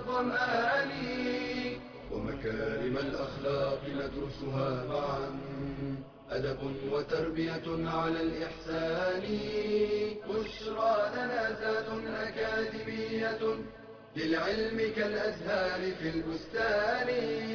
الظمآن ومكارم الأخلاق ندرسها معا، أدب وتربية على الإحسان. بشرى لنا زاد أكاديمية للعلم كالأزهار في البستان.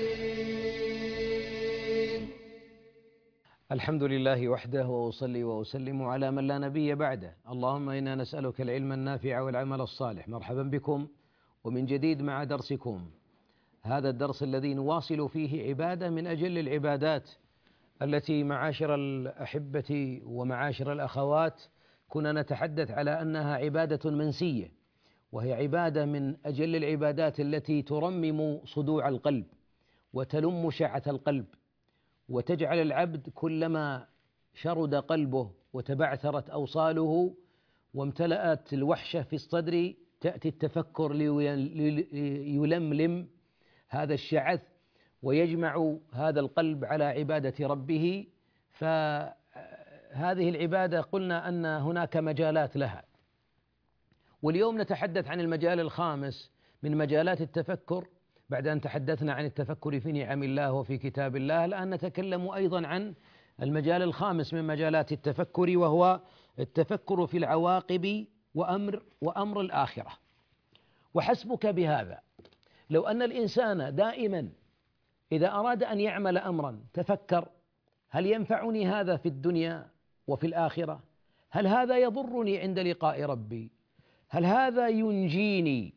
الحمد لله وحده، وأصلي وأسلم على من لا نبي بعده. اللهم إنا نسألك العلم النافع والعمل الصالح. مرحبا بكم ومن جديد مع درسكم، هذا الدرس الذي نواصل فيه عبادة من أجل العبادات التي معاشر الأحبة ومعاشر الأخوات كنا نتحدث على أنها عبادة منسية، وهي عبادة من أجل العبادات التي ترمم صدوع القلب وتلم شعة القلب، وتجعل العبد كلما شرد قلبه وتبعثرت أوصاله وامتلأت الوحشة في الصدر تأتي التفكر ليلملم هذا الشعث ويجمع هذا القلب على عبادة ربه. فهذه العبادة قلنا أن هناك مجالات لها، واليوم نتحدث عن المجال الخامس من مجالات التفكر. بعد أن تحدثنا عن التفكر في نعم الله وفي كتاب الله، الآن نتكلم أيضا عن المجال الخامس من مجالات التفكر، وهو التفكر في العواقب وأمر الآخرة. وحسبك بهذا لو أن الإنسان دائما إذا أراد أن يعمل أمرا تفكر: هل ينفعني هذا في الدنيا وفي الآخرة؟ هل هذا يضرني عند لقاء ربي؟ هل هذا ينجيني؟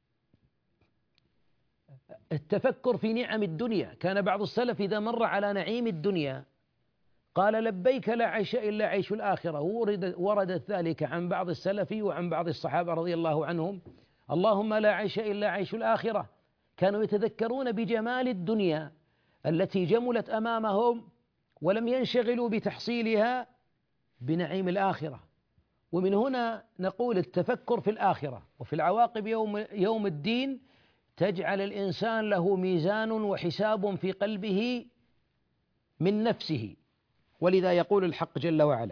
التفكر في نعم الدنيا، كان بعض السلف إذا مر على نعيم الدنيا قال: لبيك لا عيش إلا عيش الآخرة. وردت ذلك عن بعض السلف وعن بعض الصحابة رضي الله عنهم: اللهم لا عيش إلا عيش الآخرة. كانوا يتذكرون بجمال الدنيا التي جملت أمامهم ولم ينشغلوا بتحصيلها بنعيم الآخرة. ومن هنا نقول التفكر في الآخرة وفي العواقب يوم الدين تجعل الإنسان له ميزان وحساب في قلبه من نفسه. ولذا يقول الحق جل وعلا: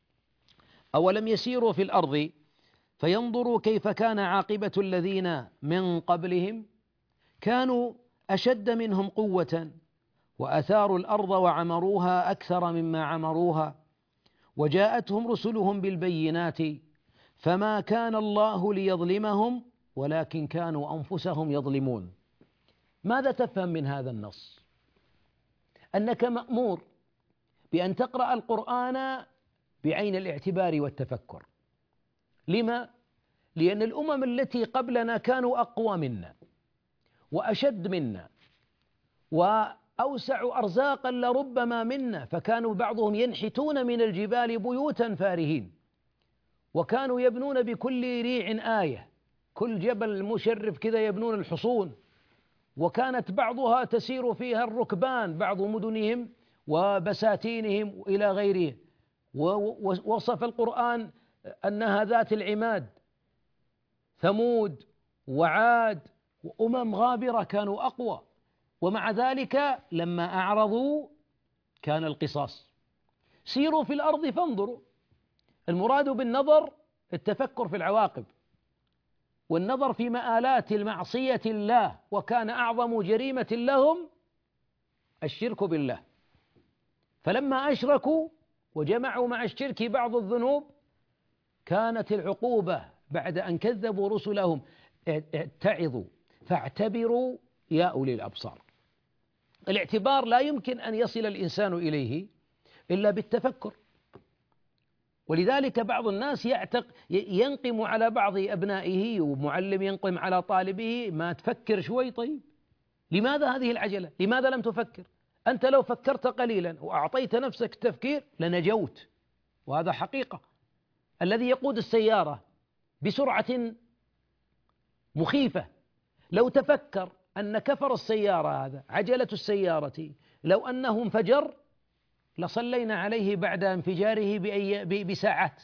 أولم يسيروا في الأرض فينظروا كيف كان عاقبة الذين من قبلهم كانوا أشد منهم قوة وأثاروا الأرض وعمروها أكثر مما عمروها وجاءتهم رسلهم بالبينات فما كان الله ليظلمهم ولكن كانوا أنفسهم يظلمون. ماذا تفهم من هذا النص؟ أنك مأمور بأن تقرأ القرآن بعين الاعتبار والتفكر. لما؟ لأن الأمم التي قبلنا كانوا أقوى منا وأشد منا وأوسع أرزاقا لربما منا، فكانوا بعضهم ينحتون من الجبال بيوتا فارهين، وكانوا يبنون بكل ريع آية، كل جبل مشرف كذا يبنون الحصون، وكانت بعضها تسير فيها الركبان، بعض مدنهم وبساتينهم إلى غيره. ووصف القرآن أنها ذات العماد، ثمود وعاد وأمم غابرة كانوا أقوى، ومع ذلك لما أعرضوا كان القصاص. سيروا في الأرض فانظروا، المراد بالنظر التفكر في العواقب والنظر في مآلات المعصية الله، وكان أعظم جريمة لهم الشرك بالله، فلما أشركوا وجمعوا مع الشرك بعض الذنوب كانت العقوبة بعد أن كذبوا رسلهم: اتعظوا فاعتبروا يا أولي الأبصار. الاعتبار لا يمكن أن يصل الإنسان إليه إلا بالتفكر. ولذلك بعض الناس ينقم على بعض أبنائه، ومعلم ينقم على طالبه: ما تفكر شوي؟ طيب لماذا هذه العجلة؟ لماذا لم تفكر؟ أنت لو فكرت قليلا وأعطيت نفسك التفكير لنجوت. وهذا حقيقة. الذي يقود السيارة بسرعة مخيفة لو تفكر أن كفر السيارة هذا عجلة السيارة لو أنه انفجر لصلينا عليه بعد انفجاره بساعات،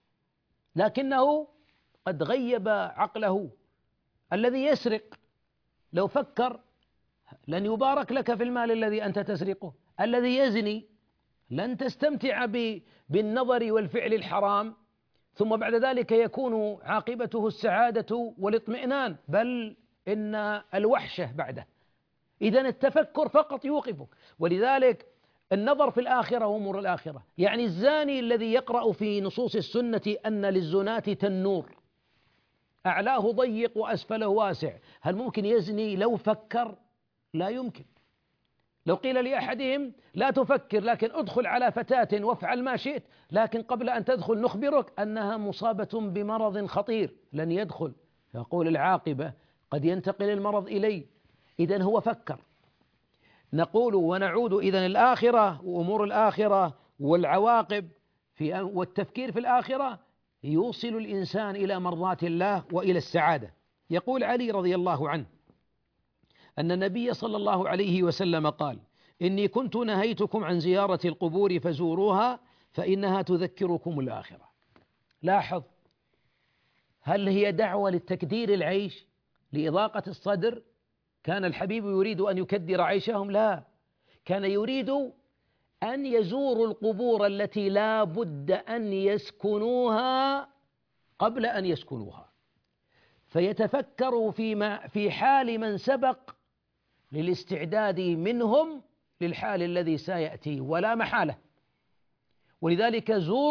لكنه قد غيب عقله. الذي يسرق لو فكر لن يبارك لك في المال الذي أنت تسرقه. الذي يزني لن تستمتع بالنظر والفعل الحرام ثم بعد ذلك يكون عاقبته السعادة والاطمئنان، بل إن الوحشة بعده. إذن التفكر فقط يوقفك. ولذلك النظر في الآخرة وأمور الآخرة، يعني الزاني الذي يقرأ في نصوص السنة أن للزناة تنور أعلاه ضيق وأسفله واسع، هل ممكن يزني لو فكر؟ لا يمكن. لو قيل لأحدهم لا تفكر لكن ادخل على فتاة وافعل ما شئت، لكن قبل أن تدخل نخبرك أنها مصابة بمرض خطير، لن يدخل، يقول العاقبة قد ينتقل المرض إلي. إذن هو فكر. نقول ونعود إذن الآخرة وأمور الآخرة والعواقب والتفكير في الآخرة يوصل الإنسان إلى مرضات الله وإلى السعادة. يقول علي رضي الله عنه أن النبي صلى الله عليه وسلم قال: إني كنت نهيتكم عن زيارة القبور فزوروها فإنها تذكركم الآخرة. لاحظ، هل هي دعوة للتكدير العيش لإضاقة الصدر؟ كان الحبيب يريد أن يكدر عيشهم؟ لا، كان يريد أن يزوروا القبور التي لا بد أن يسكنوها قبل أن يسكنوها، فيتفكروا في حال من سبق للاستعداد منهم للحال الذي سيأتي ولا محالة. ولذلك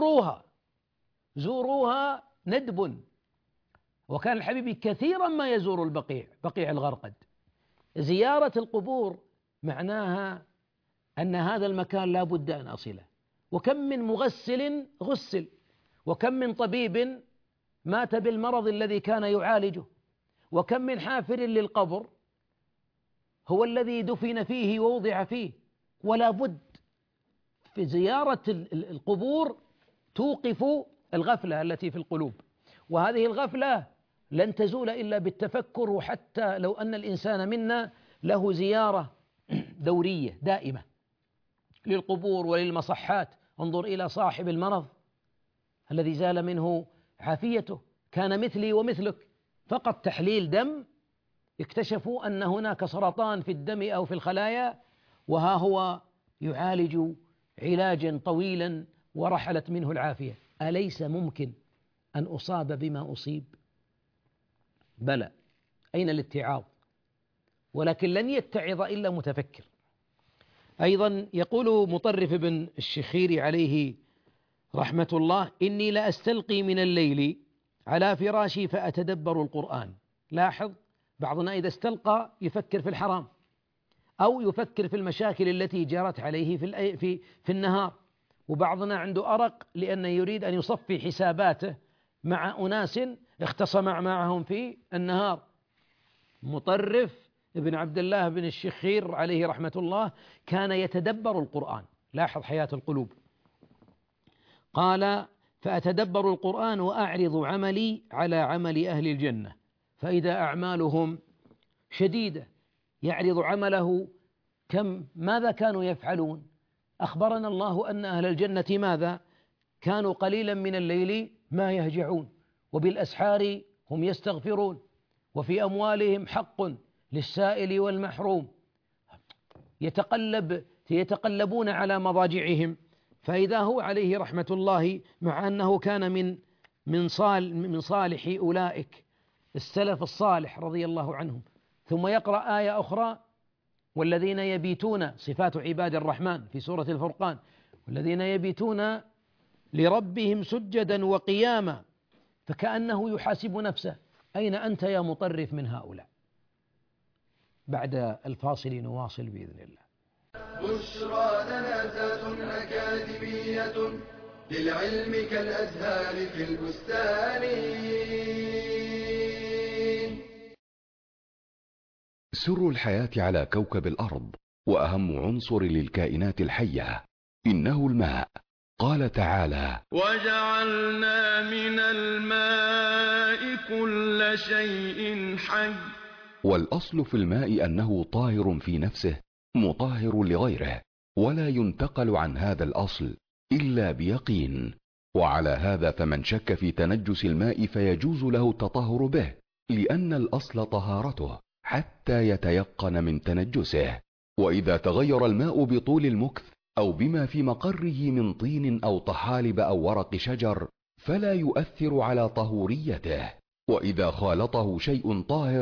زوروها ندب. وكان الحبيب كثيرا ما يزور بقيع الغرقد. زيارة القبور معناها أن هذا المكان لا بد أن أصله. وكم من مغسل غسل، وكم من طبيب مات بالمرض الذي كان يعالجه، وكم من حافر للقبر هو الذي دفن فيه ووضع فيه. ولا بد في زيارة القبور توقف الغفلة التي في القلوب، وهذه الغفلة لن تزول إلا بالتفكر. وحتى لو أن الإنسان منا له زيارة دورية دائمة للقبور وللمصحات، انظر إلى صاحب المرض الذي زال منه عافيته، كان مثلي ومثلك، فقط تحليل دم اكتشفوا أن هناك سرطان في الدم أو في الخلايا، وها هو يعالج علاجا طويلا ورحلت منه العافية. أليس ممكن أن أصاب بما أصيب؟ بلى. أين الاتعاظ؟ ولكن لن يتعظ إلا متفكر. أيضا يقول مطرف بن الشخير عليه رحمة الله: إني لأستلقي من الليل على فراشي فأتدبر القرآن. لاحظ، بعضنا إذا استلقى يفكر في الحرام أو يفكر في المشاكل التي جرت عليه في النهار، وبعضنا عنده أرق لأنه يريد أن يصفي حساباته مع أناس اختصم معهم في النهار. مطرف ابن عبد الله بن الشخير عليه رحمة الله كان يتدبر القرآن. لاحظ حياة القلوب. قال: فأتدبر القرآن وأعرض عملي على عمل أهل الجنة، فإذا أعمالهم شديدة يعرض عمله ماذا كانوا يفعلون. أخبرنا الله أن أهل الجنة ماذا؟ كانوا قليلا من الليل ما يهجعون، وبالأسحار هم يستغفرون، وفي أموالهم حق للسائل والمحروم، يتقلبون على مضاجعهم. فإذا هو عليه رحمة الله مع أنه كان من صالح أولئك السلف الصالح رضي الله عنهم، ثم يقرأ آية أخرى: والذين يبيتون، صفات عباد الرحمن في سورة الفرقان، والذين يبيتون لربهم سجدا وقياما، فكأنه يحاسب نفسه: أين أنت يا مطرف من هؤلاء؟ بعد الفاصل نواصل بإذن الله. بشرى جنازات أكاديمية للعلم كالأزهار في البستان. سر الحياة على كوكب الأرض وأهم عنصر للكائنات الحية إنه الماء. قال تعالى: وجعلنا من الماء كل شيء حي. والأصل في الماء أنه طاهر في نفسه مطهر لغيره، ولا ينتقل عن هذا الأصل إلا بيقين. وعلى هذا فمن شك في تنجس الماء فيجوز له التطهر به، لأن الأصل طهارته حتى يتيقن من تنجسه. وإذا تغير الماء بطول المكث أو بما في مقره من طين أو طحالب أو ورق شجر فلا يؤثر على طهوريته. وإذا خالطه شيء طاهر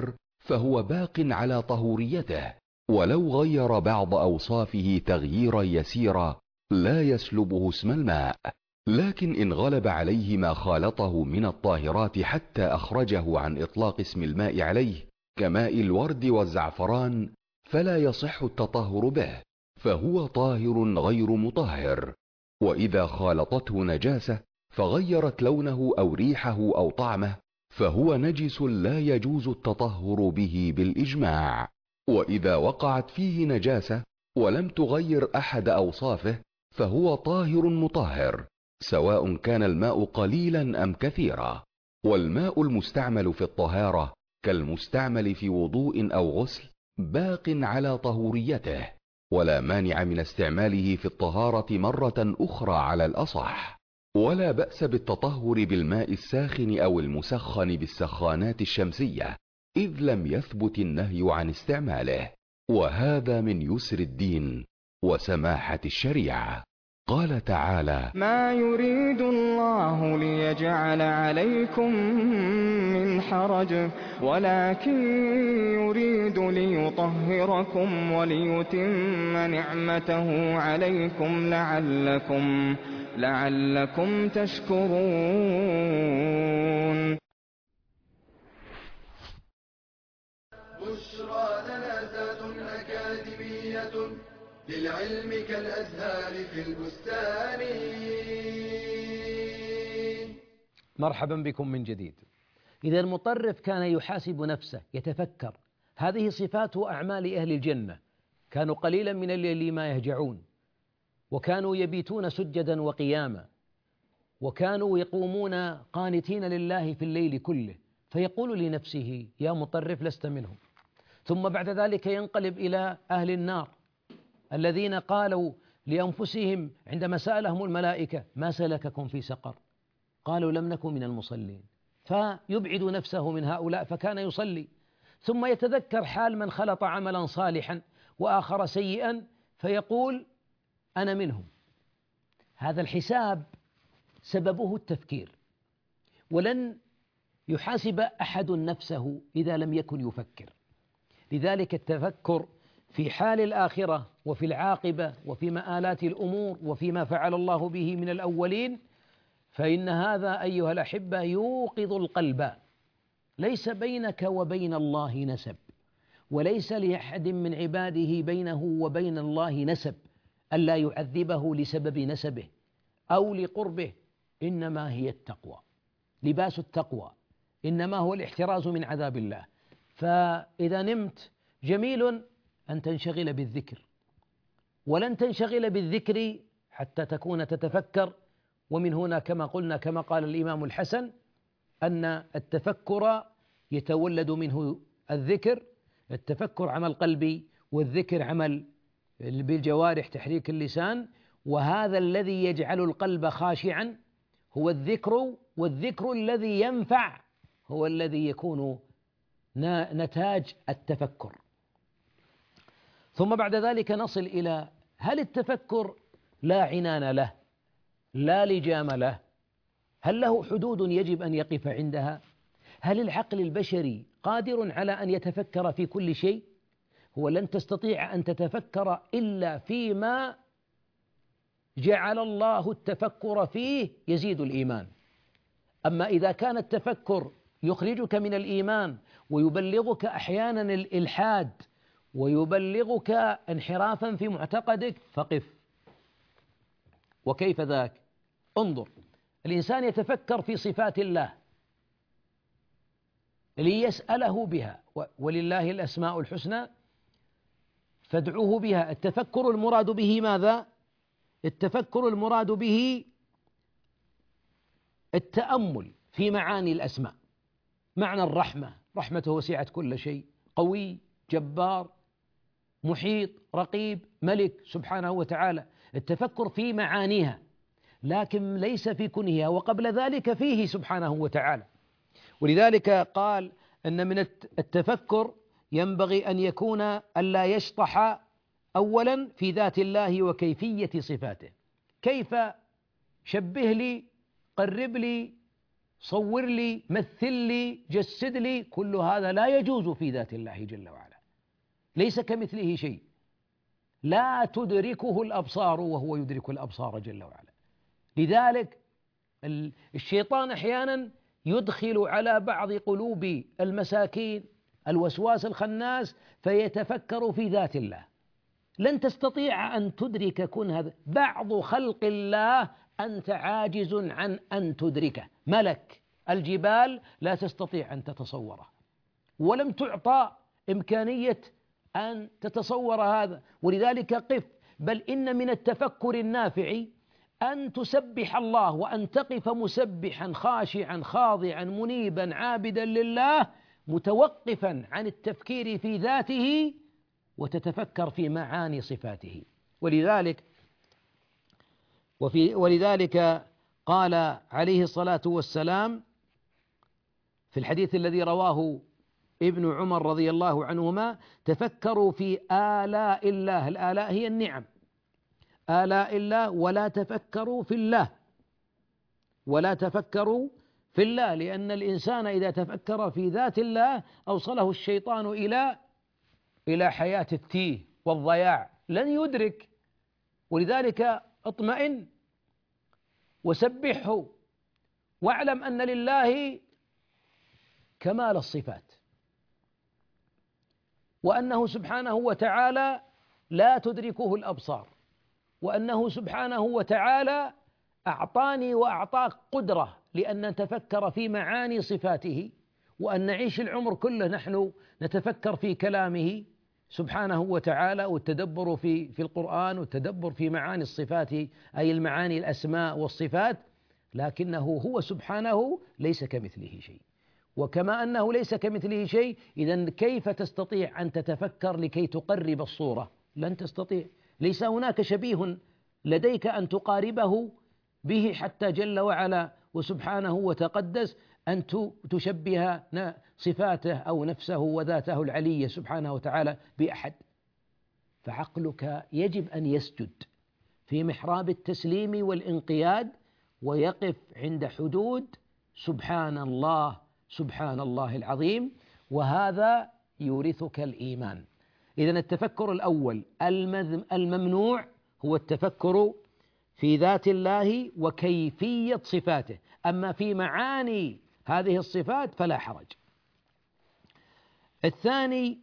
فهو باق على طهوريته، ولو غير بعض أوصافه تغييرا يسيرا لا يسلبه اسم الماء. لكن إن غلب عليه ما خالطه من الطاهرات حتى أخرجه عن إطلاق اسم الماء عليه كماء الورد والزعفران فلا يصح التطهر به، فهو طاهر غير مطهر. وإذا خالطته نجاسة فغيرت لونه أو ريحه أو طعمه فهو نجس لا يجوز التطهر به بالإجماع. وإذا وقعت فيه نجاسة ولم تغير أحد أوصافه فهو طاهر مطهر، سواء كان الماء قليلا أم كثيرا. والماء المستعمل في الطهارة كالمستعمل في وضوء أو غسل باق على طهوريته، ولا مانع من استعماله في الطهارة مرة أخرى على الأصح. ولا بأس بالتطهر بالماء الساخن أو المسخن بالسخانات الشمسية، إذ لم يثبت النهي عن استعماله، وهذا من يسر الدين وسماحة الشريعة. قال تعالى: ما يريد الله ليجعل عليكم من حرج ولكن يريد ليطهركم وليتم نعمته عليكم لعلكم تشكرون. بشرى جنازات أكاديمية للعلم كالأزهار في البستان. مرحبا بكم من جديد. إذا المطرف كان يحاسب نفسه يتفكر، هذه صفات أعمال أهل الجنة، كانوا قليلا من الليل ما يهجعون، وكانوا يبيتون سجدا وقياما، وكانوا يقومون قانتين لله في الليل كله، فيقول لنفسه: يا مطرف لست منهم. ثم بعد ذلك ينقلب إلى أهل النار الذين قالوا لأنفسهم عندما سألهم الملائكة: ما سلككم في سقر؟ قالوا: لم نكن من المصلين. فيبعد نفسه من هؤلاء فكان يصلي، ثم يتذكر حال من خلط عملا صالحا وآخر سيئا فيقول: أنا منهم. هذا الحساب سببه التفكير، ولن يحاسب أحد نفسه إذا لم يكن يفكر. لذلك التفكر في حال الآخرة وفي العاقبة وفي مآلات الأمور وفيما فعل الله به من الأولين، فإن هذا أيها الأحبة يوقظ القلب. ليس بينك وبين الله نسب، وليس لأحد من عباده بينه وبين الله نسب ألا يعذبه لسبب نسبه أو لقربه، إنما هي التقوى، لباس التقوى إنما هو الاحتراز من عذاب الله. فإذا نمت جميل أن تنشغل بالذكر، ولن تنشغل بالذكر حتى تكون تتفكر. ومن هنا كما قلنا كما قال الإمام الحسن أن التفكر يتولد منه الذكر. التفكر عمل قلبي، والذكر عمل بالجوارح تحريك اللسان، وهذا الذي يجعل القلب خاشعا هو الذكر، والذكر الذي ينفع هو الذي يكون نتاج التفكر. ثم بعد ذلك نصل إلى: هل التفكر لا عنان له، لا لجام له؟ هل له حدود يجب أن يقف عندها؟ هل العقل البشري قادر على أن يتفكر في كل شيء؟ هو لن تستطيع أن تتفكر إلا فيما جعل الله التفكر فيه يزيد الإيمان. أما إذا كان التفكر يخرجك من الإيمان ويبلغك أحيانا الإلحاد ويبلغك انحرافا في معتقدك فقف. وكيف ذاك؟ انظر، الإنسان يتفكر في صفات الله ليسأله بها، ولله الأسماء الحسنى فادعوه بها. التفكر المراد به ماذا؟ التفكر المراد به التأمل في معاني الأسماء. معنى الرحمة، رحمته وسعت كل شيء، قوي، جبار، محيط، رقيب، ملك سبحانه وتعالى. التفكر في معانيها، لكن ليس في كنهها، وقبل ذلك فيه سبحانه وتعالى. ولذلك قال أن من التفكر ينبغي أن يكون ألا يشطح أولا في ذات الله وكيفية صفاته. كيف؟ شبه لي، قرب لي صور لي، مثل لي، جسد لي، كل هذا لا يجوز في ذات الله جل وعلا، ليس كمثله شيء، لا تدركه الأبصار وهو يدرك الأبصار جل وعلا. لذلك الشيطان أحيانا يدخل على بعض قلوب المساكين الوسواس الخناس فيتفكر في ذات الله. لن تستطيع أن تدرك كن هذا بعض خلق الله أنت عاجز عن أن تدركه. ملك الجبال لا تستطيع أن تتصوره، ولم تعطى إمكانية أن تتصور هذا. ولذلك قف، بل إن من التفكر النافع أن تسبح الله، وأن تقف مسبحا خاشعا خاضعا منيبا عابدا لله، متوقفا عن التفكير في ذاته وتتفكر في معاني صفاته. ولذلك قال عليه الصلاة والسلام في الحديث الذي رواه ابن عمر رضي الله عنهما: تفكروا في آلاء الله، الآلاء هي النعم، آلاء الله ولا تفكروا في الله، ولا تفكروا في الله، لأن الإنسان إذا تفكر في ذات الله أوصله الشيطان إلى حياة التيه والضياع، لن يدرك. ولذلك اطمئن وسبحه، واعلم أن لله كمال الصفات، وأنه سبحانه وتعالى لا تدركه الأبصار، وأنه سبحانه وتعالى أعطاني وأعطاك قدرة لأن نتفكر في معاني صفاته، وأن نعيش العمر كله نحن نتفكر في كلامه سبحانه وتعالى، والتدبر في القرآن، والتدبر في معاني الصفات أي المعاني الأسماء والصفات. لكنه هو سبحانه ليس كمثله شيء، وكما أنه ليس كمثله شيء، إذن كيف تستطيع أن تتفكر لكي تقرب الصورة؟ لن تستطيع، ليس هناك شبيه لديك أن تقاربه به حتى جل وعلا وسبحانه وتقدس أن تشبه صفاته أو نفسه وذاته العلية سبحانه وتعالى بأحد. فعقلك يجب أن يسجد في محراب التسليم والانقياد، ويقف عند حدود سبحان الله، سبحان الله العظيم، وهذا يورثك الإيمان. إذن التفكر الأول الممنوع هو التفكر في ذات الله وكيفية صفاته، أما في معاني هذه الصفات فلا حرج. الثاني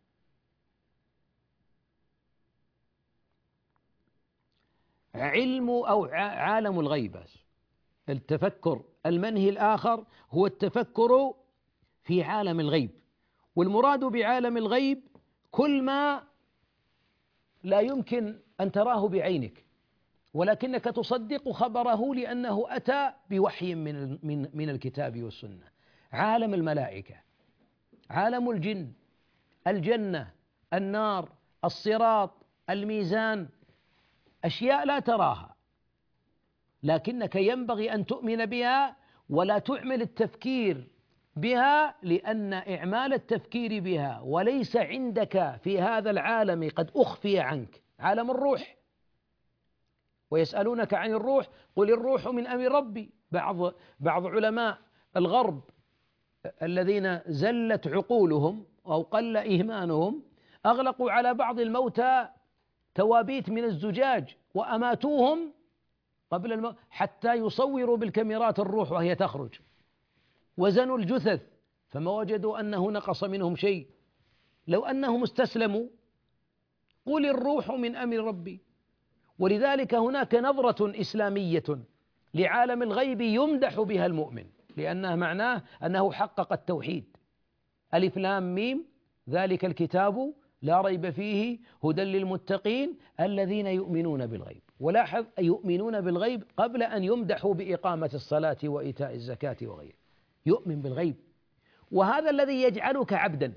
علم أو عالم الغيب. التفكر المنهي الآخر هو التفكر في عالم الغيب، والمراد بعالم الغيب كل ما لا يمكن أن تراه بعينك ولكنك تصدق خبره لأنه أتى بوحي من الكتاب والسنة. عالم الملائكة، عالم الجن، الجنة، النار، الصراط، الميزان، أشياء لا تراها لكنك ينبغي أن تؤمن بها ولا تعمل التفكير بها، لأن إعمال التفكير بها وليس عندك في هذا العالم قد أخفي عنك. عالم الروح، ويسألونك عن الروح قل الروح من أمر ربي. بعض علماء الغرب الذين زلت عقولهم أو قل إيمانهم أغلقوا على بعض الموتى توابيت من الزجاج وأماتوهم قبل الموت حتى يصوروا بالكاميرات الروح وهي تخرج، وزنوا الجثث فما وجدوا أنه نقص منهم شيء. لو أنهم استسلموا قل الروح من أمر ربي. ولذلك هناك نظرة إسلامية لعالم الغيب يمدح بها المؤمن، لأنه معناه أنه حقق التوحيد. ألف لام ميم ذلك الكتاب لا ريب فيه هدى للمتقين الذين يؤمنون بالغيب. ولاحظ يؤمنون بالغيب قبل أن يمدحوا بإقامة الصلاة وإيتاء الزكاة وغيره. يؤمن بالغيب، وهذا الذي يجعلك عبدا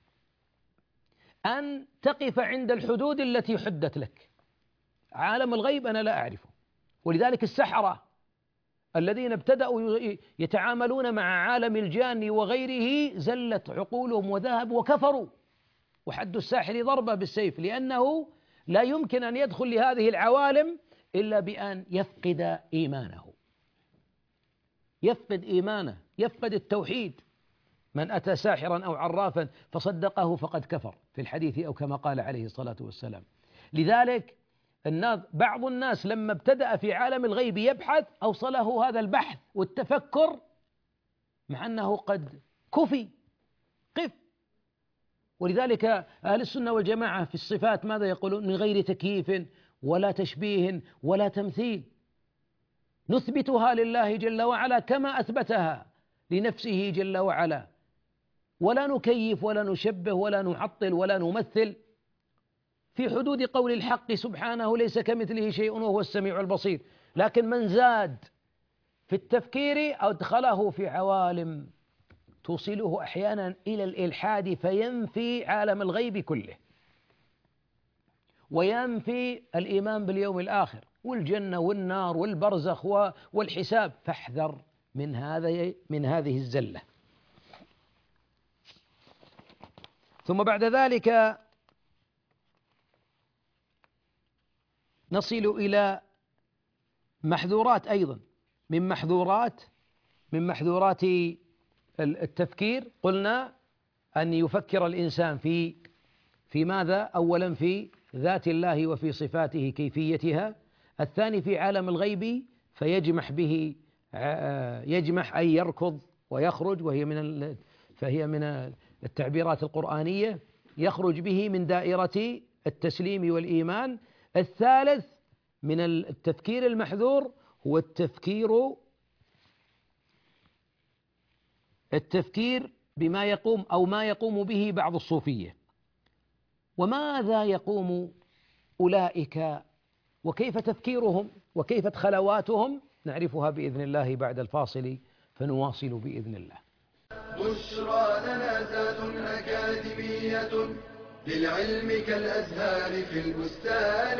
أن تقف عند الحدود التي حدت لك. عالم الغيب أنا لا أعرفه، ولذلك السحرة الذين ابتدأوا يتعاملون مع عالم الجان وغيره زلت عقولهم وذهبوا وكفروا، وحد الساحر ضربة بالسيف، لأنه لا يمكن أن يدخل لهذه العوالم إلا بأن يفقد إيمانه. يفقد إيمانه، يفقد التوحيد. من أتى ساحرا أو عرافا فصدقه فقد كفر في الحديث، أو كما قال عليه الصلاة والسلام. لذلك بعض الناس لما ابتدأ في عالم الغيب يبحث أوصله هذا البحث والتفكر مع أنه قد كفي قف. ولذلك أهل السنة والجماعة في الصفات ماذا يقولون؟ من غير تكييف ولا تشبيه ولا تمثيل، نثبتها لله جل وعلا كما أثبتها لنفسه جل وعلا، ولا نكيف ولا نشبه ولا نعطل ولا نمثل، في حدود قول الحق سبحانه ليس كمثله شيء وهو السميع البصير. لكن من زاد في التفكير أدخله في عوالم توصله أحيانا إلى الإلحاد، فينفي عالم الغيب كله وينفي الإيمان باليوم الآخر والجنة والنار والبرزخ والحساب. فاحذر من هذه الزلة. ثم بعد ذلك نصل إلى محذورات أيضا، من محذورات التفكير. قلنا أن يفكر الإنسان في ماذا؟ أولا في ذات الله وفي صفاته كيفيتها. الثاني في عالم الغيب فيجمح به، يجمح أي يركض ويخرج، فهي من التعبيرات القرآنية، يخرج به من دائرة التسليم والإيمان. الثالث من التفكير المحذور هو التفكير بما يقوم أو ما يقوم به بعض الصوفية. وماذا يقوم أولئك وكيف تفكيرهم وكيف خلواتهم؟ نعرفها بإذن الله بعد الفاصل، فنواصل بإذن الله. بشرى لنا ذات أكاديمية للعلم كالأزهار في البستان.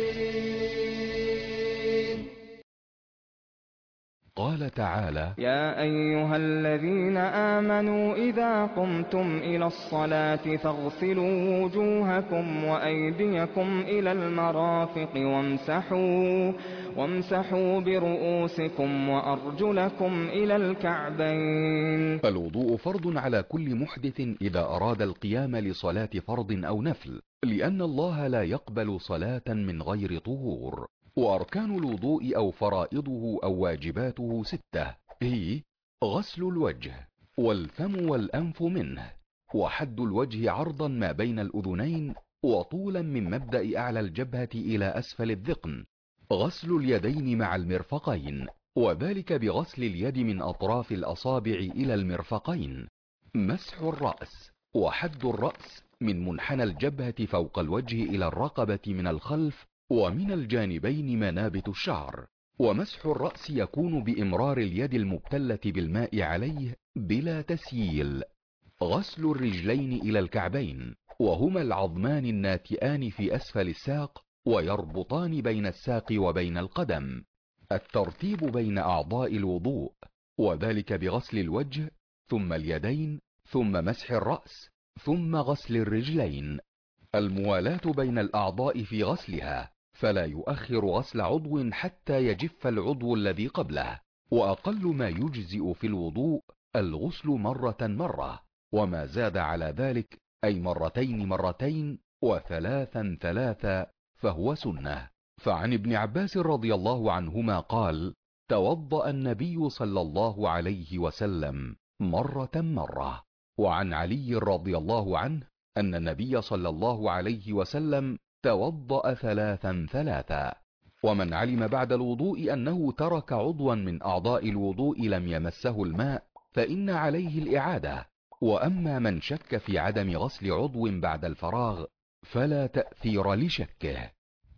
قال تعالى: يا أيها الذين آمنوا إذا قمتم إلى الصلاة فاغسلوا وجوهكم وأيديكم إلى المرافق وامسحوا برؤوسكم وأرجلكم إلى الكعبين. فالوضوء فرض على كل محدث إذا أراد القيام لصلاة فرض أو نفل، لأن الله لا يقبل صلاة من غير طهور. وأركان الوضوء أو فرائضه أو واجباته 6، هي: غسل الوجه والفم والأنف منه، وحد الوجه عرضا ما بين الأذنين وطولا من مبدأ أعلى الجبهة إلى أسفل الذقن، غسل اليدين مع المرفقين، وذلك بغسل اليد من أطراف الأصابع إلى المرفقين، مسح الرأس، وحد الرأس من منحنى الجبهة فوق الوجه إلى الرقبة من الخلف ومن الجانبين منابت الشعر، ومسح الرأس يكون بإمرار اليد المبتلة بالماء عليه بلا تسييل، غسل الرجلين إلى الكعبين، وهما العظمان الناتئان في أسفل الساق ويربطان بين الساق وبين القدم، الترتيب بين أعضاء الوضوء، وذلك بغسل الوجه ثم اليدين ثم مسح الرأس ثم غسل الرجلين، الموالاة بين الأعضاء في غسلها، فلا يؤخر غسل عضو حتى يجف العضو الذي قبله، وأقل ما يجزئ في الوضوء الغسل مرة، وما زاد على ذلك أي مرتين وثلاثا فهو سنة. فعن ابن عباس رضي الله عنهما قال: توضأ النبي صلى الله عليه وسلم مرة. وعن علي رضي الله عنه أن النبي صلى الله عليه وسلم توضأ 3. ومن علم بعد الوضوء أنه ترك عضوا من أعضاء الوضوء لم يمسه الماء فإن عليه الإعادة. وأما من شك في عدم غسل عضو بعد الفراغ فلا تأثير لشكه.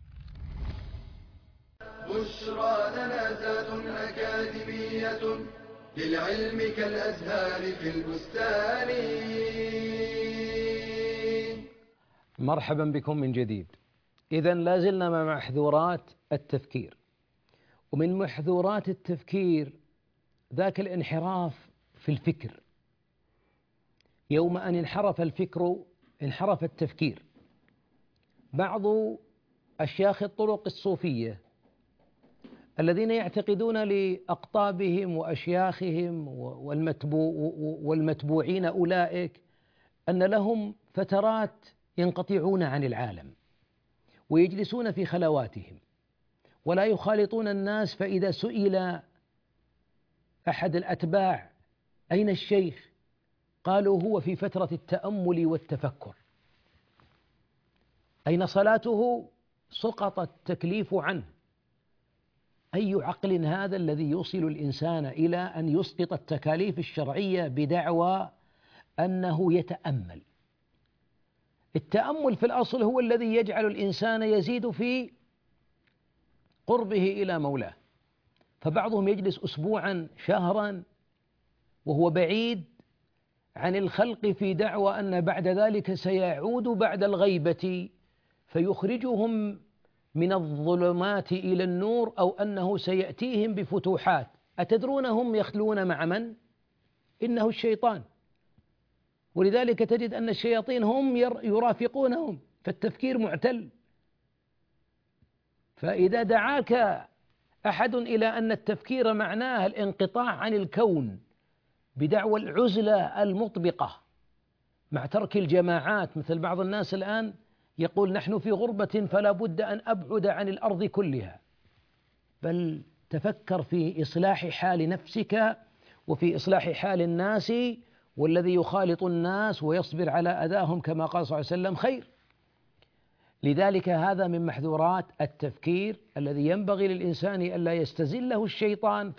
بشرى لنا ذات أكاديمية للعلم كالأزهار في البستان. مرحبا بكم من جديد. إذن لازلنا مع محذورات التفكير، ومن محذورات التفكير ذاك الانحراف في الفكر. يوم أن انحرف الفكر انحرف التفكير. بعض أشياخ الطرق الصوفية الذين يعتقدون لأقطابهم وأشياخهم والمتبوعين أولئك أن لهم فترات ينقطعون عن العالم ويجلسون في خلواتهم ولا يخالطون الناس، فإذا سئل أحد الأتباع أين الشيخ؟ قالوا هو في فترة التأمل والتفكر. أين صلاته؟ سقط التكليف عنه. أي عقل هذا الذي يوصل الإنسان إلى أن يسقط التكاليف الشرعية بدعوى أنه يتأمل؟ التأمل في الأصل هو الذي يجعل الإنسان يزيد في قربه إلى مولاه، فبعضهم يجلس أسبوعا شهرا وهو بعيد عن الخلق في دعوى أن بعد ذلك سيعود بعد الغيبة فيخرجهم من الظلمات إلى النور، أو أنه سيأتيهم بفتوحات. أتدرون هم يخلون مع من؟ إنه الشيطان. ولذلك تجد أن الشياطين هم يرافقونهم، فالتفكير معتل. فإذا دعاك أحد إلى أن التفكير معناه الانقطاع عن الكون بدعوى العزلة المطبقة مع ترك الجماعات، مثل بعض الناس الآن يقول نحن في غربة فلا بد أن أبعد عن الأرض كلها، بل تفكر في إصلاح حال نفسك وفي إصلاح حال الناس، والذي يخالط الناس ويصبر على أذاهم كما قال صلى الله عليه وسلم خير. لذلك هذا من محذورات التفكير الذي ينبغي للإنسان ألا يستزله الشيطان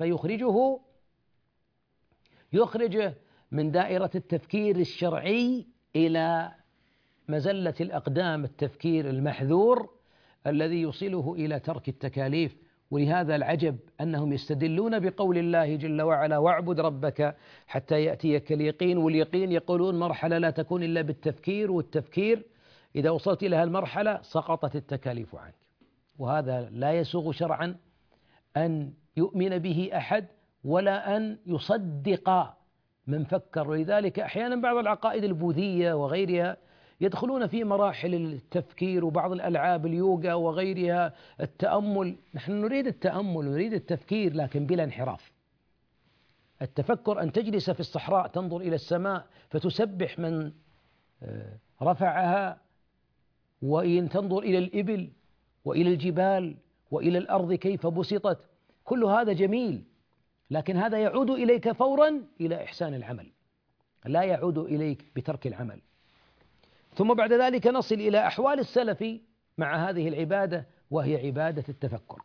يخرجه من دائرة التفكير الشرعي إلى مزلة الأقدام، التفكير المحذور الذي يوصله إلى ترك التكاليف. ولهذا العجب أنهم يستدلون بقول الله جل وعلا واعبد ربك حتى يأتيك اليقين، واليقين يقولون مرحلة لا تكون إلا بالتفكير، والتفكير إذا وصلت إلى هالمرحلة سقطت التكاليف عنك. وهذا لا يسوغ شرعا أن يؤمن به أحد ولا أن يصدق من فكر. ولذلك أحيانا بعض العقائد البوذية وغيرها يدخلون في مراحل التفكير، وبعض الألعاب اليوغا وغيرها التأمل. نحن نريد التأمل ونريد التفكير لكن بلا انحراف. التفكر أن تجلس في الصحراء تنظر إلى السماء فتسبح من رفعها، وإن تنظر إلى الإبل وإلى الجبال وإلى الأرض كيف بسطت، كل هذا جميل، لكن هذا يعود إليك فورا إلى إحسان العمل، لا يعود إليك بترك العمل. ثم بعد ذلك نصل إلى أحوال السلف مع هذه العبادة، وهي عبادة التفكر.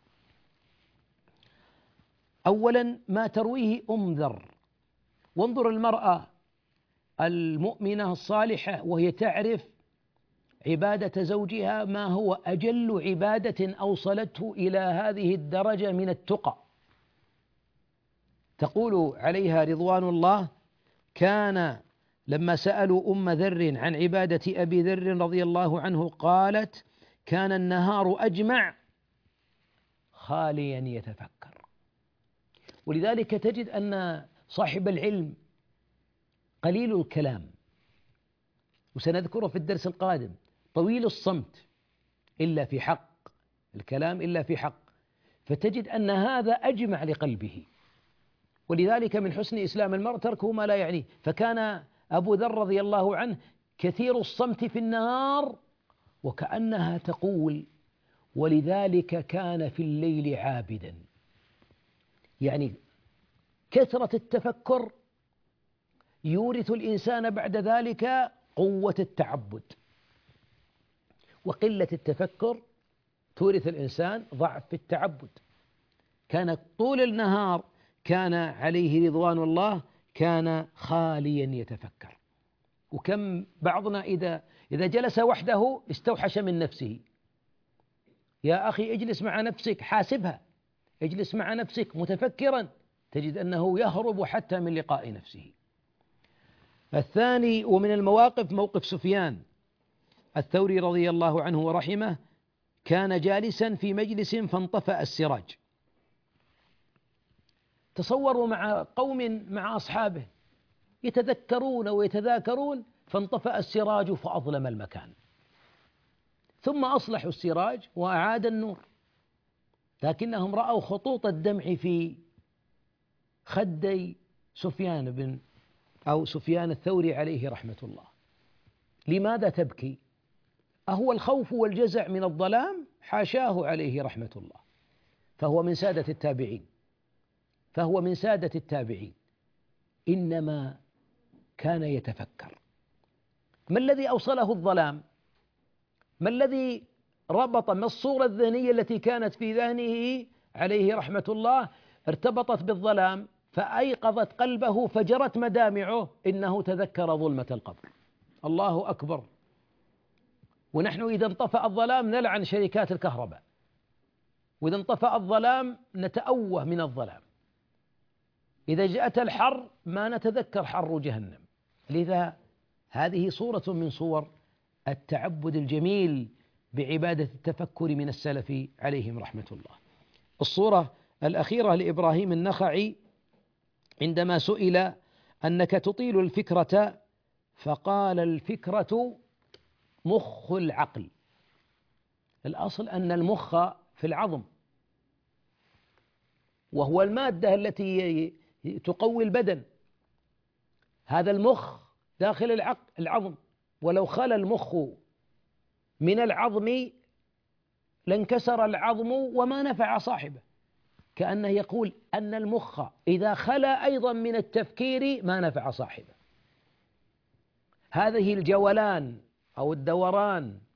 أولا ما ترويه ذر، وانظر المرأة المؤمنة الصالحة وهي تعرف عبادة زوجها ما هو أجل عبادة أوصلته إلى هذه الدرجة من التقى. تقول عليها رضوان الله: كان لما سألوا أم ذر عن عبادة أبي ذر رضي الله عنه قالت: كان النهار أجمع خاليا يتفكر. ولذلك تجد أن صاحب العلم قليل الكلام، وسنذكره في الدرس القادم، طويل الصمت إلا في حق، الكلام إلا في حق، فتجد أن هذا أجمع لقلبه. ولذلك من حسن إسلام المرء تركه ما لا يعنيه. فكان أبو ذر رضي الله عنه كثير الصمت في النهار، وكأنها تقول: ولذلك كان في الليل عابدا. يعني كثرة التفكر يورث الإنسان بعد ذلك قوة التعبد، وقلة التفكر تورث الإنسان ضعف في التعبد. كان طول النهار كان عليه رضوان الله كان خاليا يتفكر. وكم بعضنا إذا جلس وحده استوحش من نفسه. يا أخي اجلس مع نفسك، حاسبها، اجلس مع نفسك متفكرا، تجد أنه يهرب حتى من لقاء نفسه. الثاني ومن المواقف موقف سفيان الثوري رضي الله عنه ورحمه، كان جالسا في مجلس فانطفأ السراج. تصوروا مع قوم مع أصحابه يتذكرون ويتذاكرون، فانطفأ السراج فأظلم المكان، ثم أصلحوا السراج وأعاد النور. لكنهم رأوا خطوط الدمع في خدي سفيان الثوري عليه رحمة الله. لماذا تبكي؟ أهو الخوف والجزع من الظلام؟ حاشاه عليه رحمة الله، فهو من سادة التابعين، إنما كان يتفكر. ما الذي أوصله الظلام؟ ما الذي ما الصورة الذهنية التي كانت في ذهنه عليه رحمة الله ارتبطت بالظلام فأيقظت قلبه فجرت مدامعه؟ إنه تذكر ظلمة القبر. الله أكبر. ونحن إذا انطفأ الظلام نلعن شركات الكهرباء، وإذا انطفأ الظلام نتأوه من الظلام، إذا جاءت الحر ما نتذكر حر جهنم. لذا هذه صورة من صور التعبد الجميل بعبادة التفكر من السلف عليهم رحمة الله. الصورة الأخيرة لإبراهيم النخعي عندما سئل: أنك تطيل الفكرة، فقال: الفكرة مخ العقل. الأصل أن المخ في العظم، وهو المادة التي تقوي البدن. هذا المخ داخل العظم، ولو خلا المخ من العظم لانكسر العظم وما نفع صاحبه. كأنه يقول أن المخ إذا خلا أيضا من التفكير ما نفع صاحبه. هذه الجولان أو الدوران